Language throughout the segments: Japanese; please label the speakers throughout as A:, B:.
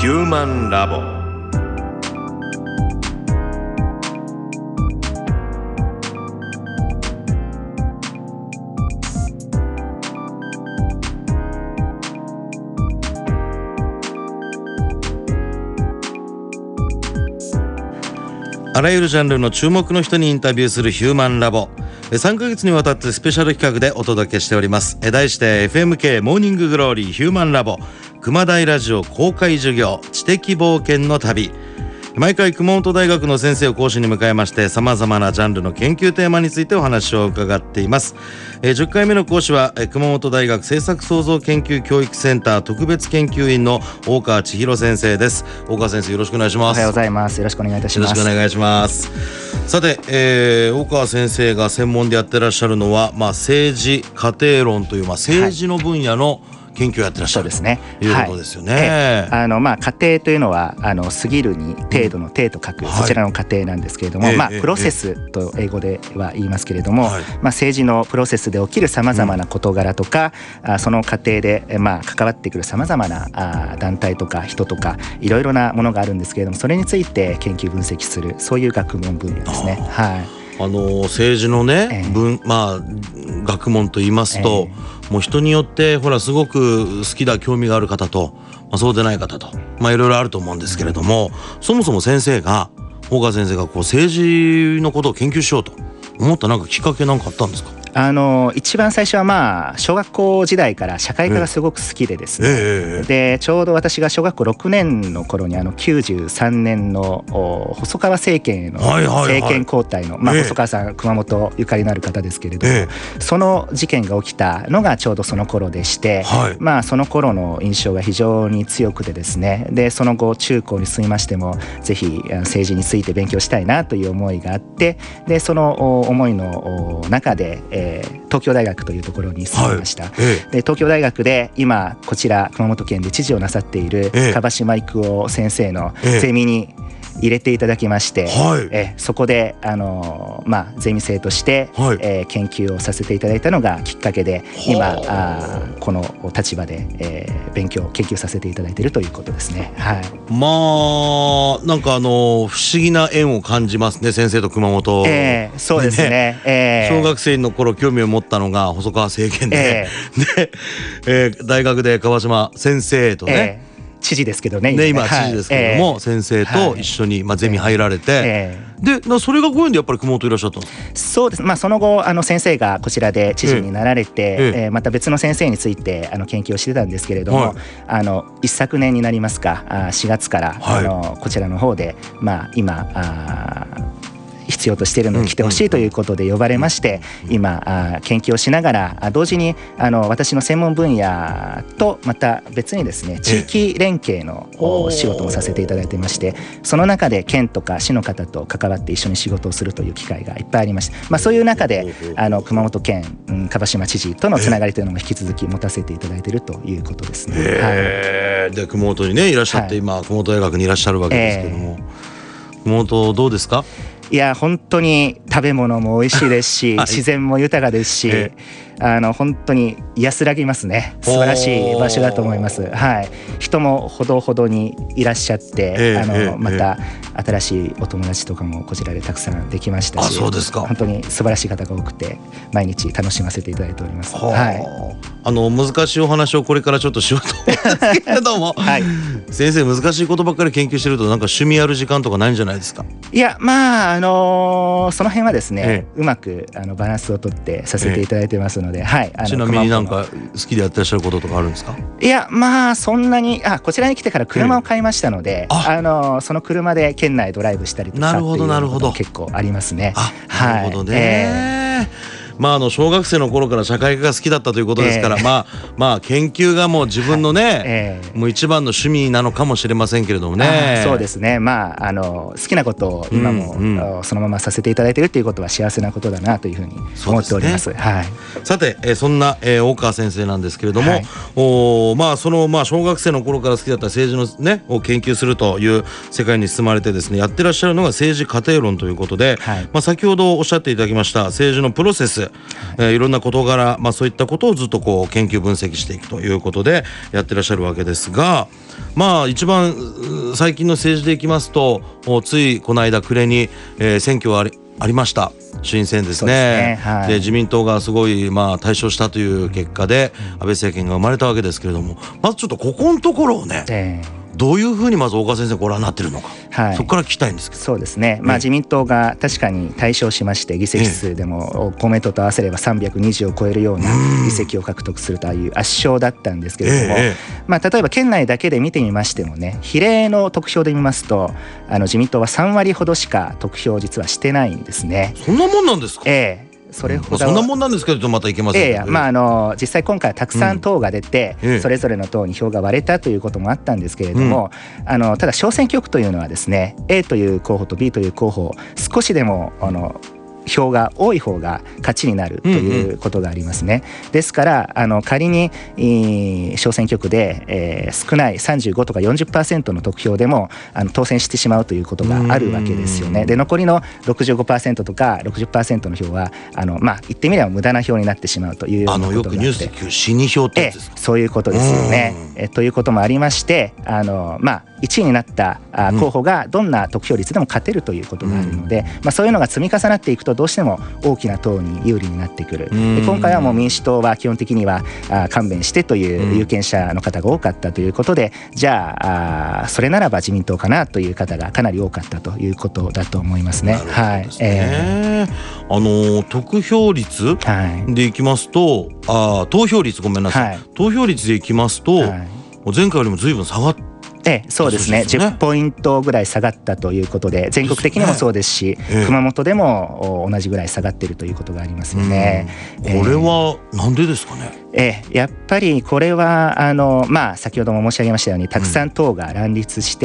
A: ヒューマンラボ。あらゆるジャンルの注目の人にインタビューするヒューマンラボ。3ヶ月にわたってスペシャル企画でお届けしております。題して FMK モーニンググローリーヒューマンラボ熊大ラジオ公開授業知的冒険の旅。毎回熊本大学の先生を講師に迎えまして、様々なジャンルの研究テーマについてお話を伺っています。10回目の講師は熊本大学政策創造研究教育センター特別研究員の大川千尋先生です。大川先生、よろしくお願いします。
B: おはようございます。よろしくお願いいたします。
A: よろしくお願いします。さて、大川先生が専門でやってらっしゃるのは、政治家庭論という、政治の分野の研究をやってらっしゃる、
B: そうですね、
A: ということですよね。
B: 家庭というのは過ぎるに程度の程と書く、そちらの過程なんですけれども、プロセスと英語では言いますけれども、政治のプロセスで起きるさまざまな事柄とか、その過程で関わってくるさまざまな団体とか人とかいろいろなものがあるんですけれども、それについて研究分析する、そういう学問分野ですね。
A: 政治のね、学問と言いますと、もう人によってすごく好きだ興味がある方と、そうでない方と、いろいろあると思うんですけれども、そもそも大川先生が政治のことを研究しようと思ったきっかけなんかあったんですか？
B: 一番最初は小学校時代から社会科がすごく好きでですね、でちょうど私が小学校6年の頃に93年の細川政権への政権交代の、細川さん熊本ゆかりのある方ですけれども、その事件が起きたのがちょうどその頃でして、その頃の印象が非常に強くてですね、でその後中高に進みましてもぜひ政治について勉強したいなという思いがあって、でその思いの中で東京大学というところに進みました。で東京大学で今こちら熊本県で知事をなさっている樺島育夫先生のゼミに入れていただきまして、そこでゼミ生として、研究をさせていただいたのがきっかけで、今この立場で、研究させていただいているということですね。
A: 不思議な縁を感じますね、先生と熊本、
B: そうですね。
A: 小学生の頃興味を持ったのが細川政権で、大学で樺島先生とね、
B: 知事ですけどね、
A: 今知事ですけれども、先生と一緒にゼミ入られて、でそれがご縁でやっぱり熊本いらっしゃったんですか？
B: そうです。その後先生がこちらで知事になられて、また別の先生について研究をしてたんですけれども、一昨年になりますか、4月から、こちらの方で今必要としているのに来てほしいということで呼ばれまして、今研究をしながら同時に私の専門分野とまた別にですね、地域連携の仕事もさせていただいていまして、その中で県とか市の方と関わって一緒に仕事をするという機会がいっぱいありまして、そういう中で熊本県樺島知事とのつながりというのも引き続き持たせていただいているということですね。
A: で熊本にねいらっしゃって、今熊本大学にいらっしゃるわけですけども、熊本どうですか？
B: いや本当に食べ物も美味しいですし、自然も豊かですし、本当に安らぎますね。素晴らしい場所だと思います。人もほどほどにいらっしゃって、また新しいお友達とかもこちらでたくさんできましたし、
A: そうですか。
B: 本当に素晴らしい方が多くて毎日楽しませていただいております。
A: 難しいお話をこれからちょっとしようと思うんですけれども、先生難しいことばっかり研究してると趣味やる時間とかないんじゃないですか？
B: いやその辺はですね、うまくバランスをとってさせていただいてますので、
A: ちなみに好きでやってらっしゃることとかあるんですか？
B: いやそんなにこちらに来てから車を買いましたので、その車で県内ドライブしたりとかっていうことも結構ありますね。
A: なるほどね。小学生の頃から社会科が好きだったということですから、研究がもう自分のね、もう一番の趣味なのかもしれませんけれどもね。
B: そうですね。好きなことを今もそのままさせていただいているということは幸せなことだなというふうに思っております。
A: さて、そんな大川先生なんですけれども、小学生の頃から好きだった政治のねを研究するという世界に進まれてですね、やってらっしゃるのが政治家庭論ということで、先ほどおっしゃっていただきました政治のプロセス、 いろんな事柄、そういったことをずっとこう研究分析していくということでやってらっしゃるわけですが、一番最近の政治でいきますと、ついこの間暮れに、選挙ありました。衆院選ですね。で自民党がすごい大勝したという結果で安倍政権が生まれたわけですけれども、まずちょっとここのところをね、どういうふうにまず大川先生ご覧になっているのか、そこから聞きたいんですけど。
B: そうですね、自民党が確かに大勝しまして、議席数でも公明党と合わせれば320を超えるような議席を獲得するという圧勝だったんですけれども、例えば県内だけで見てみましてもね、比例の得票で見ますと自民党は3割ほどしか得票を実はしてないんですね。
A: そんなもんなんですか？
B: それほど、
A: そんなもんなんですけどまたいけません。
B: 実際今回はたくさん党が出て、それぞれの党に票が割れたということもあったんですけれども、ただ小選挙区というのはですね、 A という候補と B という候補、少しでも票が多い方が勝ちになるということがありますね。ですから仮に小選挙区で、少ない35とか 40% の得票でも当選してしまうということがあるわけですよね。で残りの 65% とか 60% の票は言ってみれば無駄な票になってしまうというようなことがあって、
A: よくニュースで聞く死に票ってやつですか？そういうことですよ
B: ね。ということもありまして、1位になった候補がどんな得票率でも勝てるということがあるので、そういうのが積み重なっていくとどうしても大きな党に有利になってくる。で今回はもう民主党は基本的には勘弁してという有権者の方が多かったということで、じゃあそれならば自民党かなという方がかなり多かったということだと思いますね。
A: 得票率でいきますと、投票率ごめんなさい、投票率でいきますと、前回よりも随分下がって
B: そうですね、10ポイントぐらい下がったということで、全国的にもそうですし、熊本でも同じぐらい下がっているということがありますよね。
A: これはなんでですかね？
B: やっぱりこれは先ほども申し上げましたように、たくさん党が乱立して、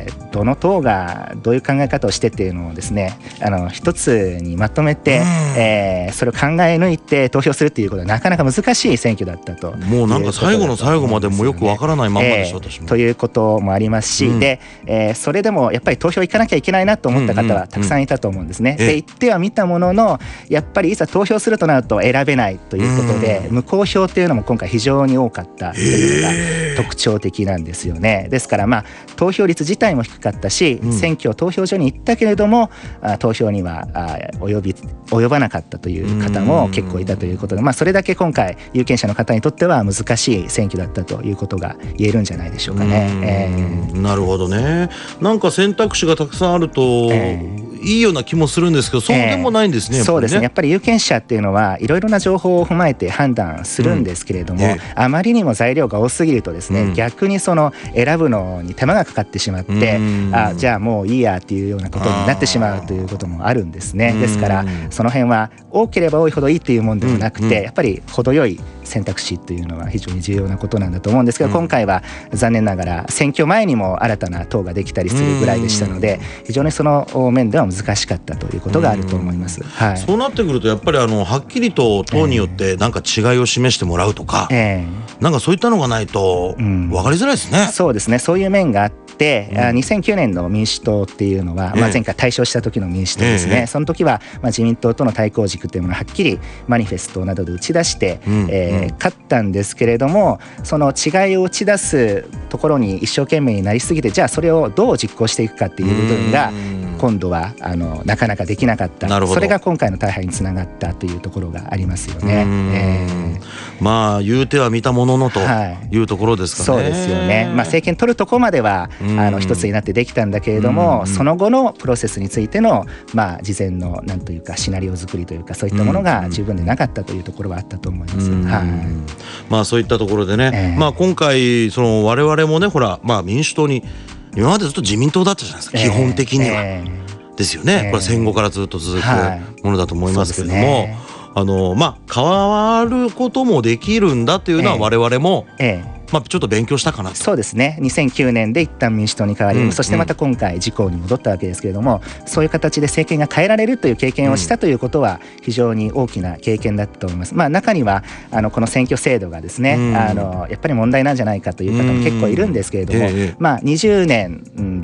B: どの党がどういう考え方をしてっていうのをですね、一つにまとめて、それを考え抜いて投票するっていうことはなかなか難しい選挙だったと。
A: もうなんか最後の最後までもよくわからないままでしょ、私も。
B: ということもありますし、でそれでもやっぱり投票行かなきゃいけないなと思った方はたくさんいたと思うんですね。で行ってはみたものの、やっぱりいざ投票するとなると選べないということで、無効票っていうのも今回非常に多かったというのが特徴的なんですよね。ですから投票率自体も低かったし、選挙投票所に行ったけれども投票には及ばなかったという方も結構いたということで、それだけ今回有権者の方にとっては難しい選挙だったということが言えるんじゃないでしょうかね。
A: なるほどね。なんか選択肢がたくさんあるといいような気もするんですけど、そうでもないんですね。
B: そうですね、やっぱり有権者っていうのはいろいろな情報を踏まえて判断するんですけれども、あまりにも材料が多すぎるとですね、逆にその選ぶのに手間がかかってしまって、じゃあもういいやっていうようなことになってしまうということもあるんですね。ですからその辺は多ければ多いほどいいっていうもんでもなくて、やっぱり程よい選択肢というのは非常に重要なことなんだと思うんですけど、今回は残念ながら選挙前にも新たな党ができたりするぐらいでしたので、非常にその面では難しかったということがあると思います。
A: そうなってくるとやっぱりはっきりと党によってなんか違いを示してもらうとか、なんかそういったのがないと分かりづらいですね。
B: そうですね、そういう面があって、2009年の民主党っていうのは、前回大勝した時の民主党ですね、その時は自民党との対抗軸というものをはっきりマニフェストなどで打ち出して、勝ったんですけれども、その違いを打ち出すところに一生懸命になりすぎて、じゃあそれをどう実行していくかっていう部分が今度はなかなかできなかった。それが今回の大敗につながったというところがありますよね。
A: 言うては見たもののというところですかね。
B: そうですよね。政権取るとこまでは一つになってできたんだけれども、その後のプロセスについての事前のなんというかシナリオ作りというか、そういったものが十分でなかったというところはあったと思います。
A: そういったところでね、今回その我々もね、ほら民主党に今までずっと自民党だったじゃないですか、基本的には、ですよね。これ戦後からずっと続くものだと思いますけれども、変わることもできるんだというのは我々もちょっと勉強したかなと。
B: そうですね、2009年で一旦民主党に変わり、そしてまた今回自公に戻ったわけですけれども、そういう形で政権が変えられるという経験をしたということは非常に大きな経験だったと思います。中にはこの選挙制度がですね、やっぱり問題なんじゃないかという方も結構いるんですけれども、20年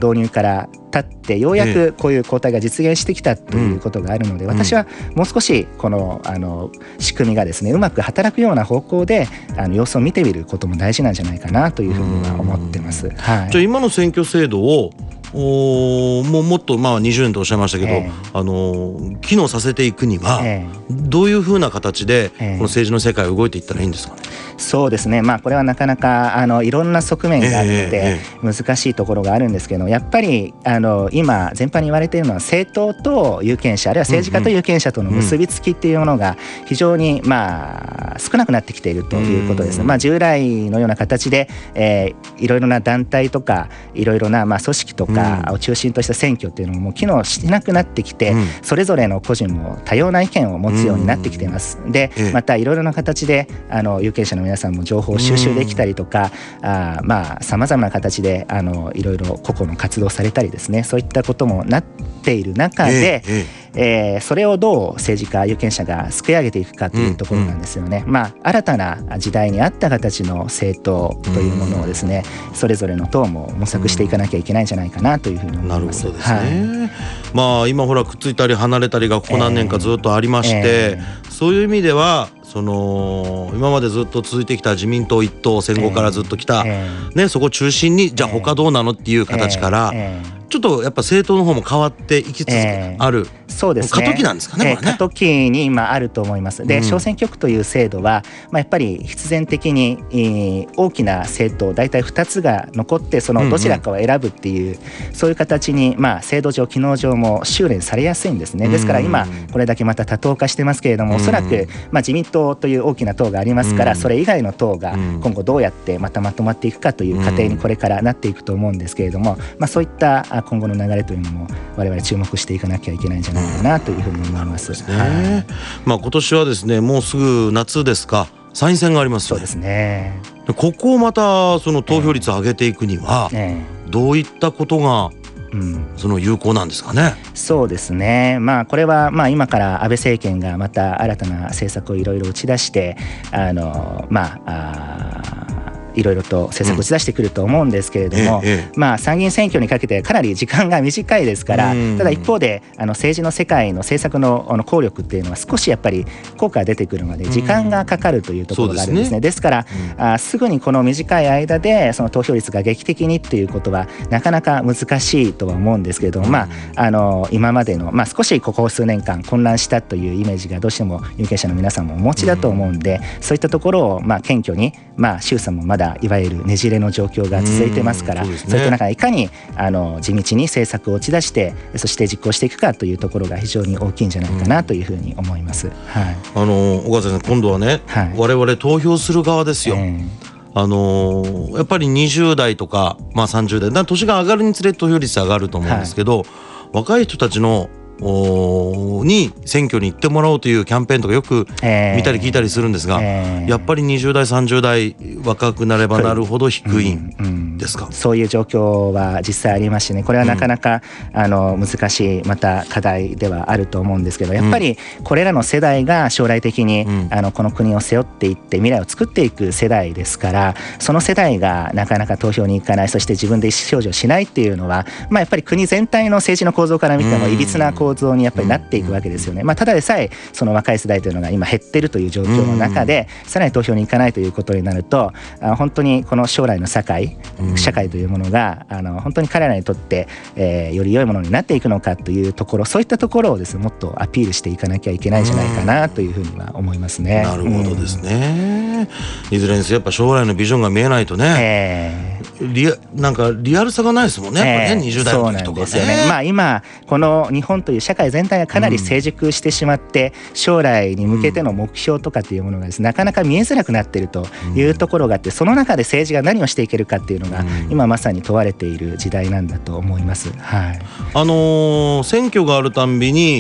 B: 導入から経ってようやくこういう交代が実現してきたということがあるので、私はもう少しこの仕組みがですねうまく働くような方向で様子を見てみることも大事なんじゃないかなというふうには思ってます。はい、
A: じゃあ今の選挙制度をもっと20年とおっしゃいましたけど、機能させていくにはどういうふうな形でこの政治の世界を動いていったらいいんですかね。
B: そうですね、これはなかなかいろんな側面があるので難しいところがあるんですけど、やっぱり今全般に言われているのは政党と有権者あるいは政治家と有権者との結びつきっていうものが非常に少なくなってきているということですね。従来のような形でいろいろな団体とかいろいろな組織とかを中心とした選挙っていうのも機能しなくなってきて、それぞれの個人も多様な意見を持つようになってきています。でまたいろいろな形で有権者の皆さんも情報を収集できたりとかさまざまな形でいろいろ個々の活動されたりですね、そういったこともなっている中で、それをどう政治家有権者がすくい上げていくかというところなんですよね。新たな時代に合った形の政党というものをですねそれぞれの党も模索していかなきゃいけないんじゃないかなというふうに思います。
A: なるほどですね。今ほらくっついたり離れたりがここ何年かずっとありまして、そういう意味では今までずっと続いてきた自民党一党戦後からずっときた、そこを中心にじゃあ他どうなのっていう形からちょっとやっぱ政党の方も変わっていきつつある、
B: そうですね、
A: 過渡期なんですかね。
B: 過渡期に今あると思います。で小選挙区という制度は、やっぱり必然的に、大きな政党大体2つが残ってそのどちらかを選ぶっていう、そういう形に、制度上機能上も修練されやすいんですね。ですから今これだけまた多党化してますけれども、おそらく、自民党という大きな党がありますから、それ以外の党が今後どうやってまとまっていくかという過程にこれからなっていくと思うんですけれども、そういった今後の流れというのも我々注目していかなきゃいけないんじゃないかなというふうに思います。
A: 今年はですねもうすぐ夏ですか、参院選がありますね。
B: そうですね。
A: ここをまたその投票率を上げていくにはどういったことが有効なんですかね。
B: そうですね、これは今から安倍政権がまた新たな政策をいろいろ打ち出していろいろと政策を打ち出してくると思うんですけれども、参議院選挙にかけてかなり時間が短いですから、ただ一方で政治の世界の政策の効力っていうのは少しやっぱり効果が出てくるまで時間がかかるというところがあるんですね。ですからすぐにこの短い間でその投票率が劇的にっていうことはなかなか難しいとは思うんですけれども、今までの、少しここ数年間混乱したというイメージがどうしても有権者の皆さんもお持ちだと思うんで、そういったところを謙虚に衆参もまだいわゆるねじれの状況が続いてますから、そういった中でいかに地道に政策を打ち出してそして実行していくかというところが非常に大きいんじゃないかなというふうに思います。
A: 小川先生、今度はね、我々投票する側ですよ。やっぱり20代とか、30代年が上がるにつれ投票率上がると思うんですけど、若い人たちのに選挙に行ってもらおうというキャンペーンとかよく見たり聞いたりするんですが、やっぱり20代30代若くなればなるほど低いんですか。
B: そういう状況は実際ありましてね、これはなかなか難しいまた課題ではあると思うんですけど、やっぱりこれらの世代が将来的にこの国を背負っていって未来を作っていく世代ですから、その世代がなかなか投票に行かない、そして自分で意思表示をしないっていうのは、やっぱり国全体の政治の構造から見てもいびつな構造にやっぱりなっていくわけですよね。ただでさえその若い世代というのが今減ってるという状況の中でさらに投票に行かないということになると、本当にこの将来の社会というものが本当に彼らにとって、より良いものになっていくのかというところ、そういったところをですねもっとアピールしていかなきゃいけないんじゃないかなというふうには思いますね。
A: なるほどですね。いずれにせよやっぱ将来のビジョンが見えないとね、なんかリアルさがないですもんね。20代の時とかね。そうなんですよね。今この日本という社会全体がかなり成熟してしまって、将来に向けての目標とかっていうものがですねなかなか見えづらくなっているというところがあって、その中で政治が何をしていけるかっていうのが今まさに問われている時代なんだと思います。選挙があるたんびに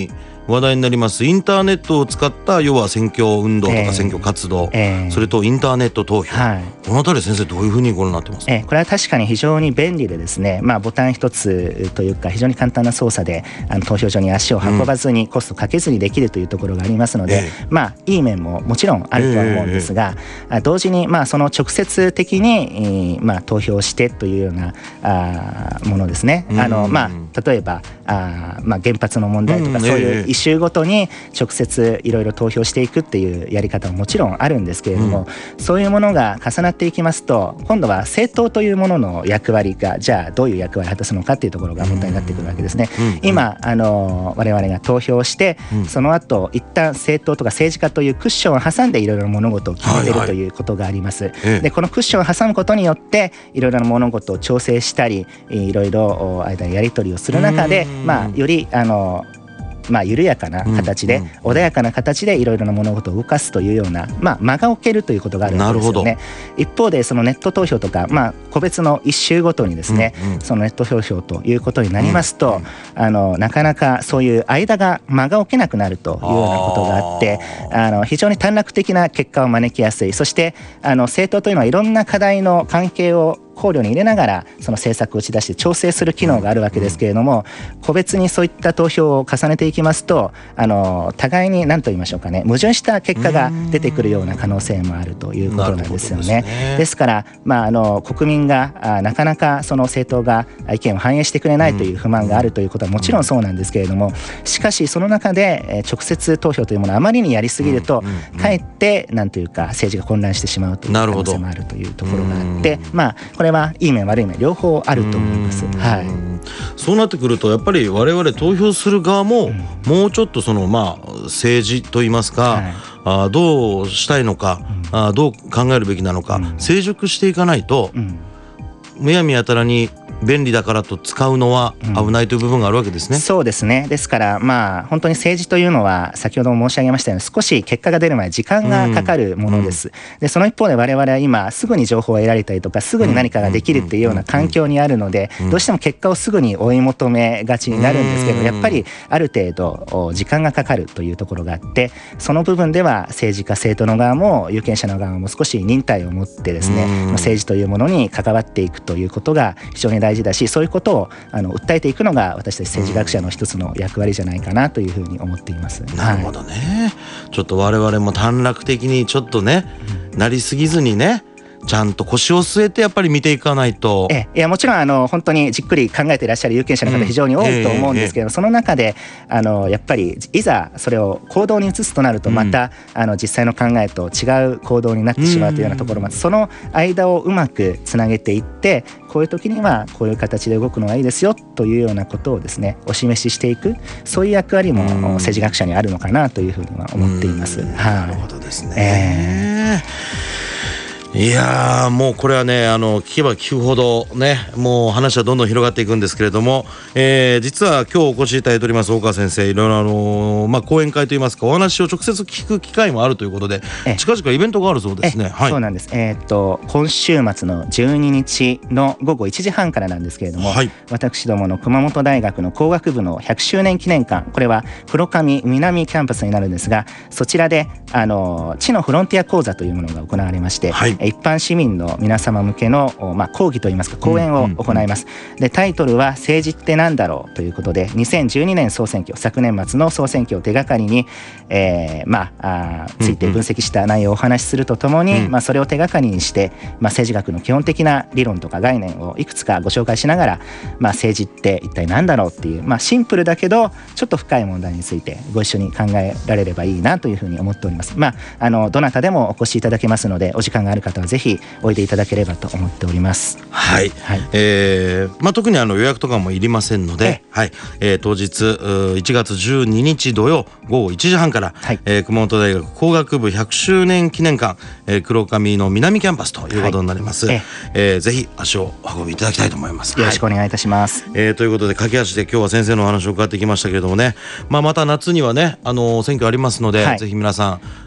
A: 話題になりますインターネットを使った要は選挙運動とか選挙活動、それとインターネット投票、このあたり先生どういうふうにご覧になってますか？
B: これは確かに非常に便利でですね、ボタン一つというか非常に簡単な操作で投票所に足を運ばずにコストかけずにできるというところがありますので、いい面ももちろんあるとは思うんですが、同時にその直接的に投票してというようなものですね。例えば原発の問題とかそういうイシューごとに直接いろいろ投票していくっていうやり方ももちろんあるんですけれども、そういうものが重なっていきますと今度は政党というものの役割がじゃあどういう役割を果たすのかっていうところが問題になってくるわけですね。今我々が投票してその後一旦政党とか政治家というクッションを挟んでいろいろな物事を決めているということがあります。でこのクッションを挟むことによっていろいろな物事を調整したりいろいろ間にやり取りをする中でより緩やかな形で穏やかな形でいろいろな物事を動かすというような間が置けるということがあるわけですよね。一方でそのネット投票とか個別の一周ごとにですねそのネット投票ということになりますとなかなかそういう間が置けなくなるというようなことがあって非常に短絡的な結果を招きやすい。そして政党というのはいろんな課題の関係を考慮に入れながらその政策を打ち出して調整する機能があるわけですけれども、個別にそういった投票を重ねていきますと互いに何と言いましょうかね、矛盾した結果が出てくるような可能性もあるということなんですよね。ですから国民がなかなかその政党が意見を反映してくれないという不満があるということはもちろんそうなんですけれども、しかしその中で直接投票というものをあまりにやりすぎるとかえってなんというか政治が混乱してしまうという可能性もあるというところがあってこれはいい面悪い面両方あると思います。
A: そうなってくるとやっぱり我々投票する側ももうちょっとその政治といいますか、どうしたいのか、どう考えるべきなのか、成熟していかないと、むやみやたらに便利だからと使うのは危ないという部分があるわけですね。
B: そうですね。ですから本当に政治というのは先ほども申し上げましたように少し結果が出る前に時間がかかるものです。でその一方で我々は今すぐに情報を得られたりとかすぐに何かができるっていうような環境にあるのでどうしても結果をすぐに追い求めがちになるんですけど、やっぱりある程度時間がかかるというところがあってその部分では政治家政党の側も有権者の側も少し忍耐を持ってですね政治というものに関わっていくということが非常に大事だし、そういうことを訴えていくのが私たち政治学者の一つの役割じゃないかなというふうに思っています。
A: なるほどね。ちょっと我々も短絡的にちょっとね、なりすぎずにねちゃんと腰を据えてやっぱり見ていかないと。
B: いやもちろん本当にじっくり考えていらっしゃる有権者の方非常に多いと思うんですけど、その中でやっぱりいざそれを行動に移すとなるとまた実際の考えと違う行動になってしまうというようなところまでその間をうまくつなげていってこういう時にはこういう形で動くのがいいですよというようなことをですねお示ししていく、そういう役割も政治学者にあるのかなというふうには思っています。
A: なるほどですね。いやもうこれはね聞けば聞くほどねもう話はどんどん広がっていくんですけれども、実は今日お越しいただいております大川先生いろいろ講演会といいますかお話を直接聞く機会もあるということで近々イベントがあるそうですね。
B: そうなんです。今週末の12日の午後1時半からなんですけれども、私どもの熊本大学の工学部の100周年記念館、これは黒上南キャンパスになるんですがそちらで知のフロンティア講座というものが行われまして、一般市民の皆様向けの、講義といいますか講演を行います。でタイトルは政治ってなんだろうということで2012年総選挙昨年末の総選挙を手がかりに、ついて分析した内容をお話しするとともに、それを手がかりにして、政治学の基本的な理論とか概念をいくつかご紹介しながら、政治って一体なんだろうっていう、シンプルだけどちょっと深い問題についてご一緒に考えられればいいなというふうに思っております。どなたでもお越しいただけますのでお時間がある方はぜひおいでいただければと思っております。
A: 特に予約とかもいりませんので、当日1月12日土曜午後1時半から、熊本大学工学部100周年記念館、黒上の南キャンパスということになります。ぜひ足をお運びいただきたいと思います。
B: よろしくお願いいたします。
A: ということで駆け足で今日は先生のお話を伺ってきましたけれどもね、また夏にはね選挙ありますので、ぜひ皆さん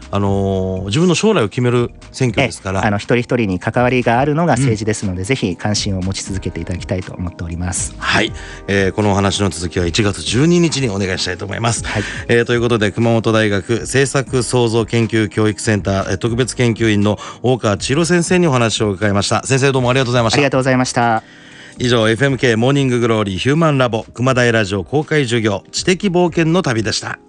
A: 自分の将来を決める選挙ですから、
B: 一人一人に関わりがあるのが政治ですので、ぜひ関心を持ち続けていただきたいと思っております。
A: はい、このお話の続きは1月12日にお願いしたいと思います。
B: はい、
A: ということで、熊本大学政策創造研究教育センター特別研究員の大川千尋先生にお話を伺いました。先生、どうもありがとうございました。
B: ありがとうございました。
A: 以上、 FMK モーニンググローリーヒューマンラボ熊谷ラジオ公開授業知的冒険の旅でした。